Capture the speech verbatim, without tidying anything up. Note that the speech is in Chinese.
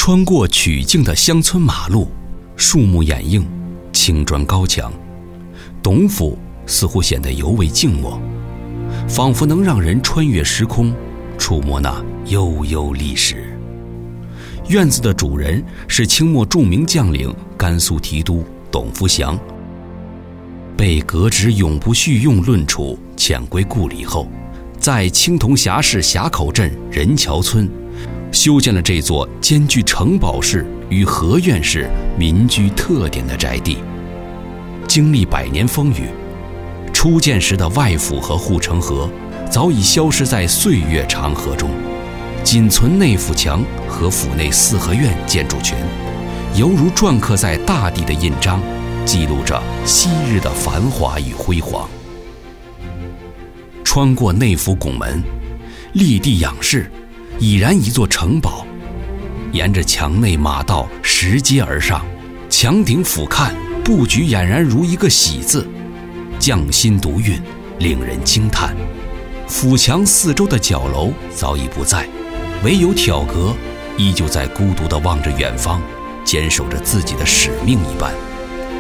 穿过曲径的乡村马路，树木掩映，青砖高墙，董府似乎显得尤为静默，仿佛能让人穿越时空，触摸那悠悠历史。院子的主人是清末著名将领甘肃提督董福祥，被革职永不叙用论处遣归故里后，在青铜峡市峡口镇任桥村修建了这座兼具城堡式与合院式民居特点的宅地。经历百年风雨，初建时的外府和护城河早已消失在岁月长河中，仅存内府墙和府内四合院建筑群，犹如篆刻在大地的印章，记录着昔日的繁华与辉煌。穿过内府拱门，立地仰视，已然一座城堡。沿着墙内马道拾阶而上，墙顶俯瞰，布局俨然如一个喜字，匠心独运，令人惊叹。府墙四周的角楼早已不在，唯有挑阁依旧在孤独地望着远方，坚守着自己的使命一般。